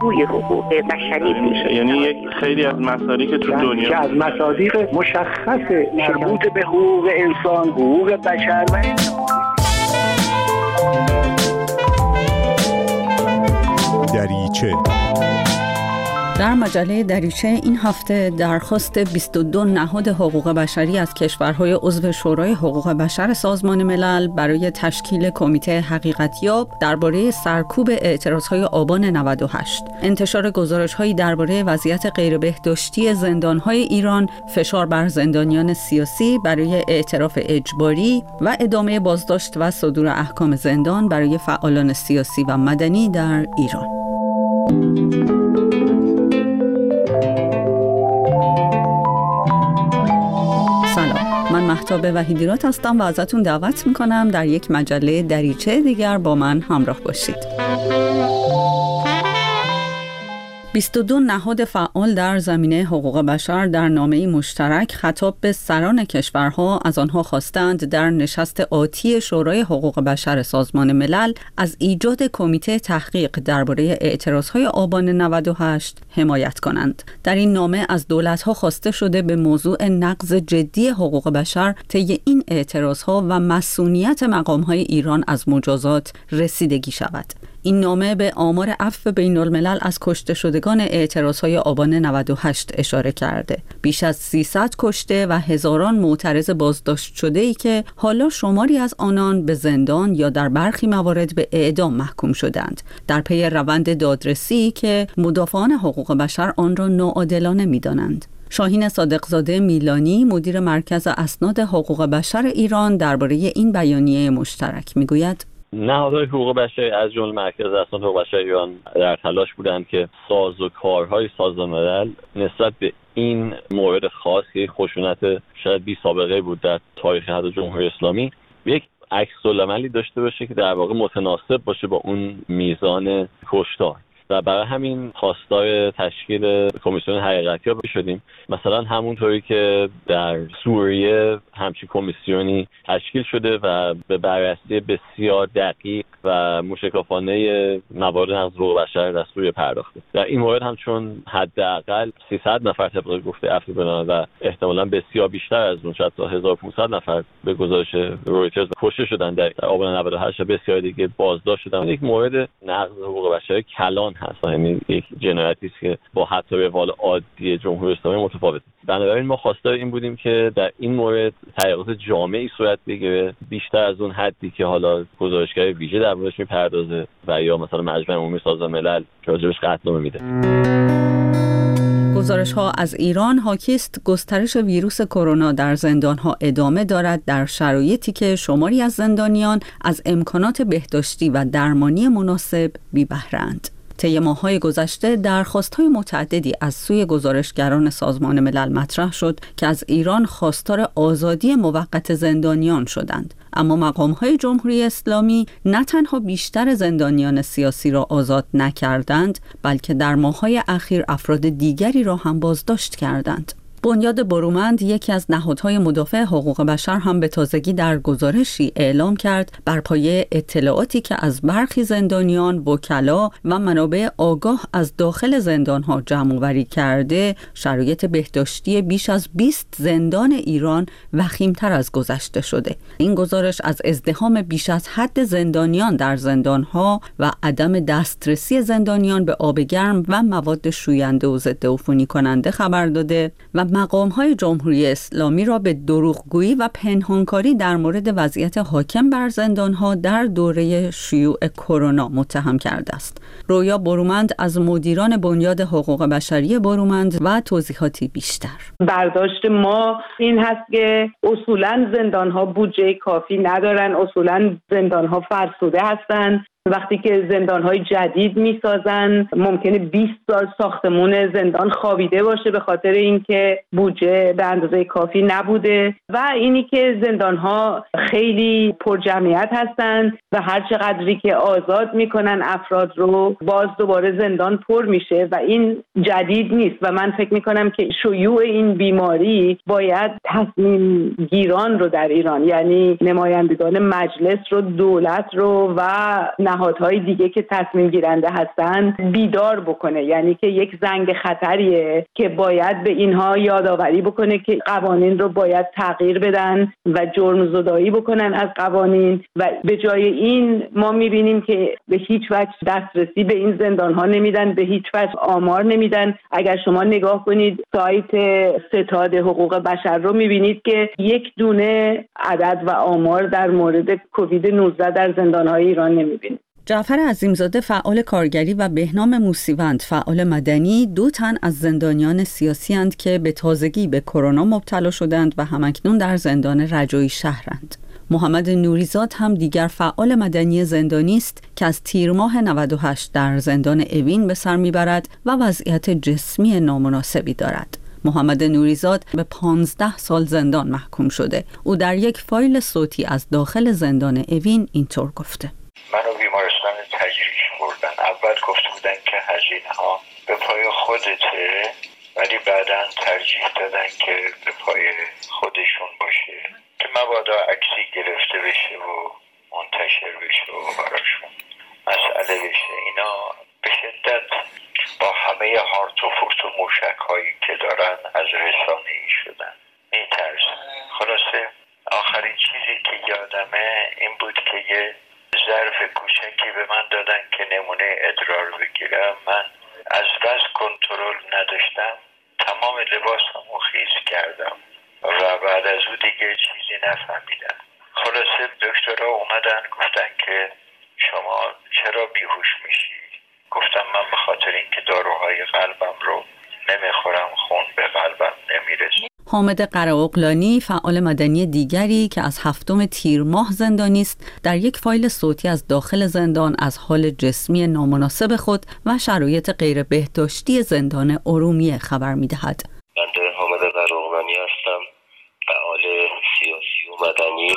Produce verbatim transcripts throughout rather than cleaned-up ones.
پهلوی حقوق بشری میشه. یعنی یک خیلی از مسائلی که تو دنیا که از مصادیق مشخص مربوط به حقوق انسان، حقوق بشر و دریچه. در مجله دریچه این هفته درخواست بیست و دو نهاد حقوق بشری از کشورهای عضو شورای حقوق بشر سازمان ملل برای تشکیل کمیته حقیقتیاب درباره سرکوب اعتراضهای آبان نود و هشت، انتشار گزارش‌هایی درباره وضعیت غیربهداشتی زندان‌های ایران، فشار بر زندانیان سیاسی برای اعتراف اجباری و ادامه بازداشت و صدور احکام زندان برای فعالان سیاسی و مدنی در ایران. من مهتاب وحیدیرات هستم و ازتون دعوت میکنم در یک مجله دریچه دیگر با من همراه باشید. بیست و دو نهاد فعال در زمینه حقوق بشر در نامه‌ای مشترک خطاب به سران کشورها از آنها خواستند در نشست آتی شورای حقوق بشر سازمان ملل از ایجاد کمیته تحقیق درباره اعتراضهای آبان نود و هشت حمایت کنند. در این نامه از دولت‌ها خواسته شده به موضوع نقض جدی حقوق بشر طی این اعتراضها و مسئولیت مقام‌های ایران از مجازات رسیدگی شود. این نامه به آمار عفو بین الملل از کشته شدگان اعتراضهای آبان نود و هشت اشاره کرده. بیش از سیصد کشته و هزاران معترض بازداشت شده‌ای که حالا شماری از آنان به زندان یا در برخی موارد به اعدام محکوم شدند، در پی روند دادرسی که مدافعان حقوق بشر آن را ناعادلانه می‌دانند. شاهین صادقزاده میلانی، مدیر مرکز اسناد حقوق بشر ایران، درباره این بیانیه مشترک میگوید: نهادهای حقوق بشری از جمله مرکز اسناد حقوق بشر ایران در تلاش بودند که سازوکارهای سازمان ملل نسبت به این مورد خاص که خشونت شاید بی سابقه بود در تاریخ حتی جمهوری اسلامی یک عکس‌العملی داشته باشه که در واقع متناسب باشه با اون میزان کشتار. و برای همین خواستار تشکیل کمیسیون حقیقتیاب شدیم. مثلا همونطوری که در سوریه همچین کمیسیونی تشکیل شده و به بررسی بسیار دقیق و موشکافانه موارد نقض حقوق بشر در سوریه پرداخته. در این مورد هم چون حداقل سیصد نفر طبق گفته عفو بنان و احتمالاً بسیار بیشتر از اون، شاید تا هزار و پانصد نفر به گزارش رویترز کشته شدن در آبان نود و هشت و بسیار دیگه بازداشت شدن. یک مورد نقض حقوق بشر کلان هست، یعنی یک جنایتی است که با حتی روال عادی جمهوری اسلامی متفاوته. بنابراین ما خواستار این بودیم که در این مورد تحقیقات جامعی صورت بگیره، بیشتر از اون حدی که حالا گزارشگر ویژه در موردش میپردازه و یا مثلا مجمع عمومی سازمان ملل که راجبش قطعنامه میده. گزارش‌ها از ایران حاکی است گسترش ویروس کرونا در زندان‌ها ادامه دارد در شرایطی که شماری از زندانیان از امکانات بهداشتی و درمانی مناسب بی‌بهره‌اند. طی ماه‌های گذشته درخواست‌های متعددی از سوی گزارشگران سازمان ملل مطرح شد که از ایران خواستار آزادی موقت زندانیان شدند، اما مقام‌های جمهوری اسلامی نه تنها بیشتر زندانیان سیاسی را آزاد نکردند، بلکه در ماه‌های اخیر افراد دیگری را هم بازداشت کردند. بنیاد برومند، یکی از نهادهای مدافع حقوق بشر، هم به تازگی در گزارشی اعلام کرد بر پایه اطلاعاتی که از برخی زندانیان، وکلا و منابع آگاه از داخل زندانها جمع‌آوری کرده، شرایط بهداشتی بیش از بیست زندان ایران وخیم‌تر از گذشته شده. این گزارش از ازدحام بیش از حد زندانیان در زندانها و عدم دسترسی زندانیان به آب گرم و مواد شوینده و ضد عفونی کننده خبر داده و مقام‌های جمهوری اسلامی را به دروغگویی و پنهانکاری در مورد وضعیت حاکم بر زندان‌ها در دوره شیوع کرونا متهم کرده است. رویا برومند از مدیران بنیاد حقوق بشری برومند و توضیحاتی بیشتر. برداشت ما این هست که اصولاً زندان‌ها بودجه کافی ندارن، اصولاً زندان‌ها فرسوده هستند. وقتی که زندان‌های جدید می‌سازن ممکنه بیست سال ساختمون زندان خوابیده باشه به خاطر اینکه بودجه به اندازه کافی نبوده و اینی که زندان‌ها خیلی پرجمعیت هستن و هر چقدری که آزاد میکنن افراد رو باز دوباره زندان پر میشه و این جدید نیست و من فکر میکنم که شیوع این بیماری باید تصمیم گیران رو در ایران، یعنی نمایندگان مجلس رو، دولت رو و نهادهای دیگه که تصمیم گیرنده هستن بیدار بکنه، یعنی که یک زنگ خطریه که باید به اینها یادآوری بکنه که قوانین رو باید تغییر بدن و جرم زدایی بکنن از قوانین و به جای این ما میبینیم که به هیچ وجه دسترسی به این زندانها نمیدن، به هیچ وجه آمار نمیدن. اگر شما نگاه کنید سایت ستاد حقوق بشر رو میبینید که یک دونه عدد و آمار در مورد کووید نوزده در زندانهای ایران نمیبینید. جعفر عظیمزاده فعال کارگری و بهنام موسیوند فعال مدنی دو تن از زندانیان سیاسی اند که به تازگی به کرونا مبتلا شدند و همکنون در زندان رجایی شهرند. محمد نوریزاد هم دیگر فعال مدنی زندانی است که از تیر ماه نود و هشت در زندان اوین به سر میبرد و وضعیت جسمی نامناسبی دارد. محمد نوریزاد به پانزده سال زندان محکوم شده. او در یک فایل صوتی از داخل زندان اوین اینطور گفته: منو بیمارستان تجریش بردن. اول گفته بودن که هزینه ها به پای خودته، ولی بعداً ترجیح دادن که به پای خودشون باشه که مبادا عکسی گرفته بشه و منتشر بشه و براشون مسئله بشه. اینا به شدت با همه هارت و فوت و موشک هایی که دارن از رسانه‌ای شدن میترسن. خلاصه آخرین چیزی که یادمه این بود که یه ظرف کوچکی به من دادن که نمونه ادرار بگیرم. من از بس کنترل نداشتم، تمام لباسمو خیس کردم و بعد از او دیگه چیزی نفهمیدم. خلاصه دکترها اومدن گفتن که شما چرا بیهوش میشی؟ گفتم من به خاطر اینکه داروهای قلبم رو نمیخورم، خون به قلبم نمیرسه. حامد قره‌اغلانی فعال مدنی دیگری که از هفتم تیر ماه زندانی است در یک فایل صوتی از داخل زندان از حال جسمی نامناسب خود و شرایط غیر بهداشتی زندان ارومیه خبر می‌دهد. من حامد قره‌اغلانی هستم، فعال سیاسی و مدنی.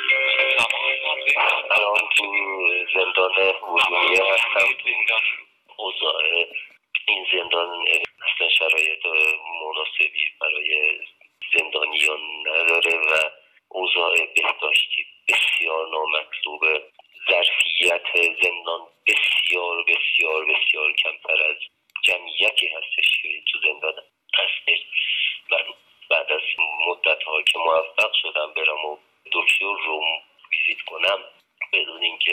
الان تو زندان ارومیه هستم. اوضاع این زندان اصلا شرایط مناسبی برای زندانیان نداره و اوضاع بهداشتی بسیار نامطلوبه. ظرفیت زندان بسیار بسیار بسیار کمتر از جمعیتی هستش که تو زندان هستش. من بعد از مدت ها که موفق شدم برم و دکتر رو ویزیت کنم بدون اینکه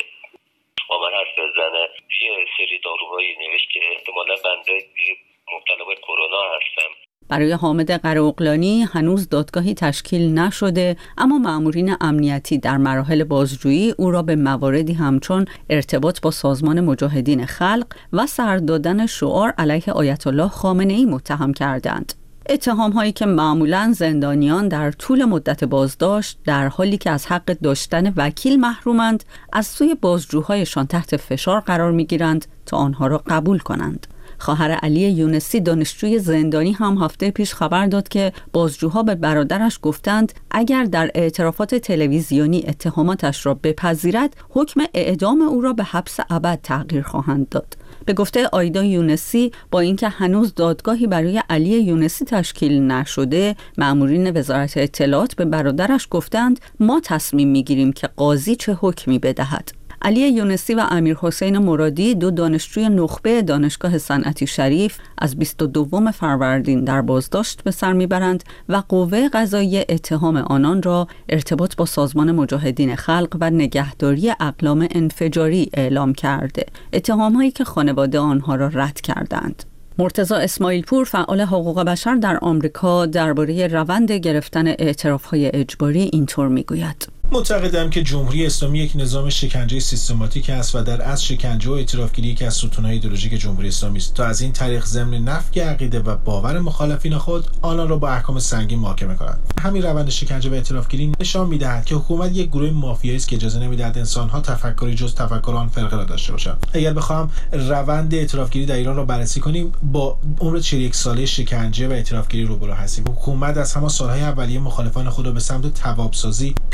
با من حرف بزنه، یه سری داروهایی نوشت که احتمالا بنده مبتلا به کرونا هستم. برای حامد قره‌اغلانی هنوز دادگاهی تشکیل نشده، اما مأمورین امنیتی در مراحل بازجویی او را به مواردی همچون ارتباط با سازمان مجاهدین خلق و سر دادن شعار علیه آیت الله خامنه‌ای متهم کردند. اتهام هایی که معمولاً زندانیان در طول مدت بازداشت در حالی که از حق داشتن وکیل محرومند از سوی بازجوهایشان تحت فشار قرار می‌گیرند تا آنها را قبول کنند. خواهر علی یونسی دانشجوی زندانی هم هفته پیش خبر داد که بازجوها به برادرش گفتند اگر در اعترافات تلویزیونی اتهاماتش را بپذیرد حکم اعدام او را به حبس ابد تغییر خواهند داد. به گفته آیدا یونسی با اینکه هنوز دادگاهی برای علی یونسی تشکیل نشده، مأمورین وزارت اطلاعات به برادرش گفتند ما تصمیم میگیریم که قاضی چه حکمی بدهد. علی یونسی و امیر حسین مرادی دو دانشجوی نخبه دانشگاه صنعتی شریف از بیست و دوم فروردین در بازداشت به سر میبرند و قوه قضاییه اتهام آنان را ارتباط با سازمان مجاهدین خلق و نگهداری اقلام انفجاری اعلام کرده، اتهام‌هایی که خانواده آنها را رد کردند. مرتضی اسماعیل پور فعال حقوق بشر در آمریکا درباره روند گرفتن اعتراف‌های اجباری اینطور میگوید: معتقدم که جمهوری اسلامی یک نظام شکنجه سیستماتیک است و در اصل شکنجه و اعترافگیری یکی از ستون‌های ایدئولوژیک جمهوری اسلامی است تا از این طریق ضمن نفی عقیده و باور مخالفین خود آنان را با احکام سنگین محاکمه کنند. همین روند شکنجه و اعترافگیری نشان می‌دهد که حکومت یک گروه مافیایی است که اجازه نمی‌دهد انسان‌ها تفکری جز تفکر آن فرقه را داشته باشند. اگر بخواهم روند اعترافگیری در ایران را بررسی کنیم، با عمر چهل و یک ساله شکنجه و اعترافگیری روبرو هستیم. حکومت از همان سال‌های اولیه مخالفان خود را به سمت تواب‌سازی پیش می‌برد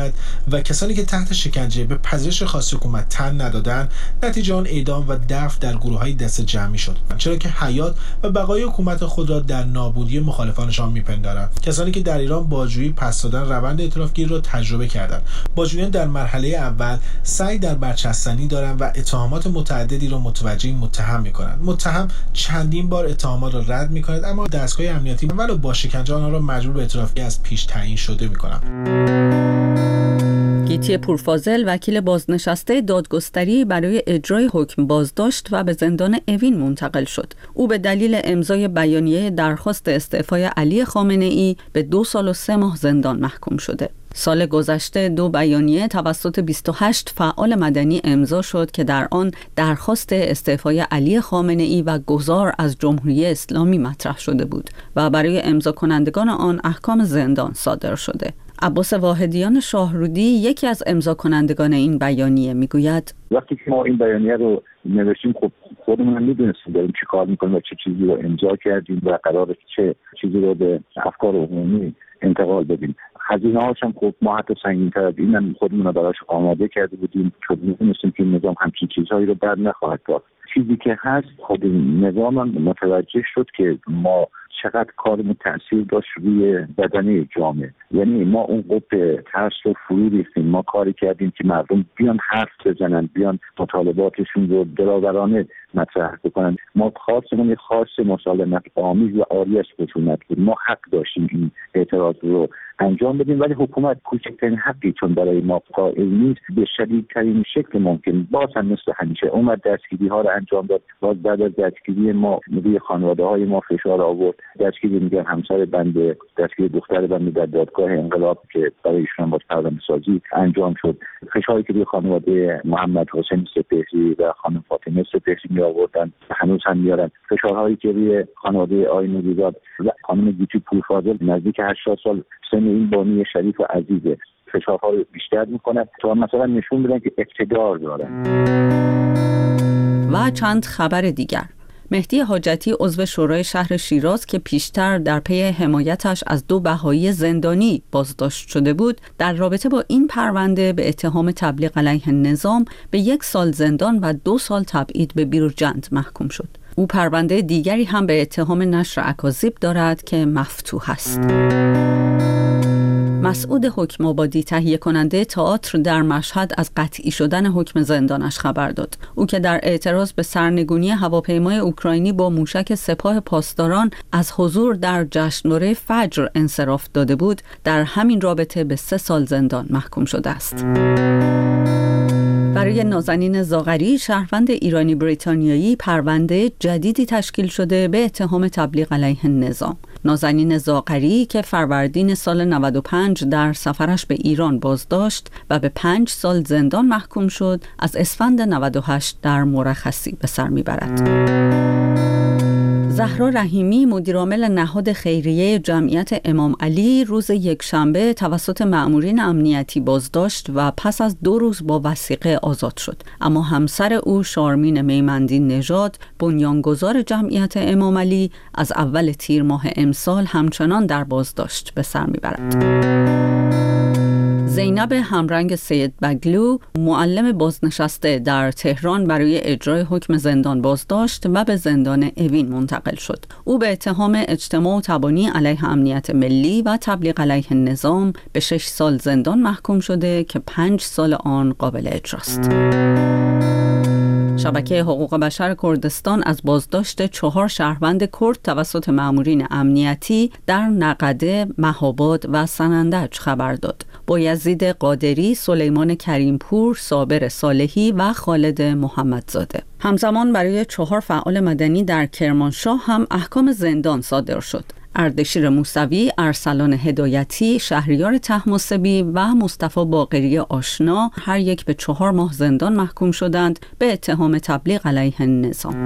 حکومت و کسانی که تحت شکنجه به پذیرش خاص حکومت تن ندادن، نتیجه آن اعدام و دفن در گروه‌های دست جمعی شد، چرا که حیات و بقای حکومت خود را در نابودی مخالفانشان میپندارند. کسانی که در ایران بازجویی پس دادن روند ائتلافگیری را تجربه کردند. بازجویان در مرحله اول سعی در برچستنی دارند و اتهامات متعددی را متوجه متهم می‌کنند. متهم چندین بار اتهامات را رد می‌کند، اما دستگاه امنیتی ولو با شکنجه آنها را مجبور به اعترافگیری از پیش تعیین شده می‌کنند. گیتی پورفاضل، وکیل بازنشسته دادگستری، برای اجرای حکم بازداشت و به زندان اوین منتقل شد. او به دلیل امضای بیانیه درخواست استعفای علی خامنه‌ای به دو سال و سه ماه زندان محکوم شده. سال گذشته دو بیانیه توسط بیست و هشت فعال مدنی امضا شد که در آن درخواست استعفای علی خامنه‌ای و گذار از جمهوری اسلامی مطرح شده بود و برای امضا کنندگان آن احکام زندان صادر شده. عباس واحدیان شاهرودی، یکی از امضا کنندگان این بیانیه، میگوید وقتی که ما این بیانیه رو نوشتیم، خب خودمون میدونستیم داریم چی کار میکنیم و چه چیزی رو امضا کردیم و قراره چه چیزی رو به افکار عمومی انتقال بدیم. هزینه هاش هم خب ما حتی سنگین‌تر از این هم خودمون رو براش آماده کرده بودیم، چون میدونستیم که این نظام همچین چیزهایی رو بر نخواهد داشت. چیزی که هست، خود نظام هم متوجه شد که ما چقدر کارمون تأثیر داشت روی بدنه جامعه. یعنی ما اون قطب ترس رو فرو ریختیم، ما کاری کردیم که مردم بیان حرف بزنن، بیان مطالباتشون رو دلاورانه مطرح بکنن. ما خواستمون یه خواست مسالمت آمیز و عاری از خشونت بود. ما حق داشتیم این اعتراض رو انجام بدیم، ولی حکومت کوچکترین حقی چون برای ما قائل نیست، به شدیدترین شکل ممکن باز هم مثل همیشه اومد دستگیری ها رو انجام داد. باز بعد از دستگیری ما روی خانواده های ما فشار آورد. دستگیری میگن همسر بنده، دستگیری دختر بنده در دادگاه انقلاب که برای ایشون باز پرونده سازی انجام شد. فشاری که روی خانواده محمد حسین سپهری و خانم فاطمه سپهری می آوردن، هنوز هم میارن. فشارهایی که روی خانواده آقای نوری‌زاد و خانم گیتی پورفاضل نزدیک هشتاد سال سن این بانی شریف و عزیزه، فشارها رو بیشتر میکنه تا مثلا نشون بدن که اقتدار دارن. و چند خبر دیگر. مهدی حاجتی، عضو شورای شهر شیراز که پیشتر در پی حمایتش از دو بهایی زندانی بازداشت شده بود، در رابطه با این پرونده به اتهام تبلیغ علیه نظام به یک سال زندان و دو سال تبعید به بیرجند محکوم شد. او پرونده دیگری هم به اتهام نشر اکاذیب دارد که مفتوح است. مسعود حکم‌آبادی، تهیه کننده تئاتر در مشهد، از قطعی شدن حکم زندانش خبر داد. او که در اعتراض به سرنگونی هواپیمای اوکراینی با موشک سپاه پاسداران از حضور در جشنواره فجر انصراف داده بود، در همین رابطه به سه سال زندان محکوم شده است. برای نازنین زاغری، شهروند ایرانی بریتانیایی، پرونده جدیدی تشکیل شده به اتهام تبلیغ علیه نظام. نازنین زاغری که فروردین سال نود و پنج در سفرش به ایران بازداشت و به پنج سال زندان محکوم شد، از اسفند نود و هشت در مرخصی به سر میبرد. زهرا رحیمی، مدیرعامل نهاد خیریه جمعیت امام علی، روز یکشنبه توسط مأمورین امنیتی بازداشت و پس از دو روز با وثیقه آزاد شد. اما همسر او، شارمین میمندی نژاد، بنیانگذار جمعیت امام علی، از اول تیر ماه امسال همچنان در بازداشت به سر میبرد. زینب همرنگ سید بگلو، معلم بازنشسته در تهران، برای اجرای حکم زندان بازداشت و به زندان اوین منتقل شد. او به اتهام اجتماع و تبانی علیه امنیت ملی و تبلیغ علیه نظام به شش سال زندان محکوم شده که پنج سال آن قابل اجراست. شبکه حقوق بشر کردستان از بازداشت چهار شهروند کرد توسط مأمورین امنیتی در نقده، مهاباد و سنندج خبر داد. بایزید قادری، سلیمان کریمپور، صابر صالحی و خالد محمدزاده. همزمان برای چهار فعال مدنی در کرمانشاه هم احکام زندان صادر شد. اردشیر موسوی، ارسلان هدایتی، شهریار طهماسبی و مصطفی باقری آشنا هر یک به چهار ماه زندان محکوم شدند به اتهام تبلیغ علیه نظام.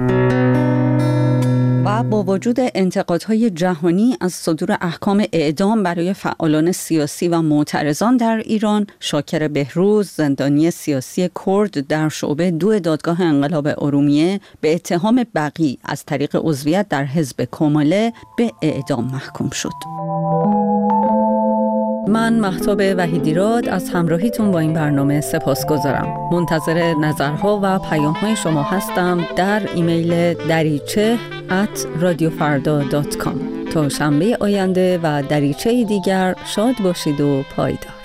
و با وجود انتقادهای جهانی از صدور احکام اعدام برای فعالان سیاسی و معترضان در ایران، شاکر بهروز، زندانی سیاسی کرد در شعبه دو دادگاه انقلاب ارومیه، به اتهام بغی از طریق عضویت در حزب کماله به اعدام محکوم شد. من مهتاب وحیدیراد از همراهیتون با این برنامه سپاسگزارم. منتظر نظرها و پیام‌های شما هستم در ایمیل دریچه ات رادیو فردا دات کام. تا شنبه آینده و دریچه دیگر شاد باشید و پایدار.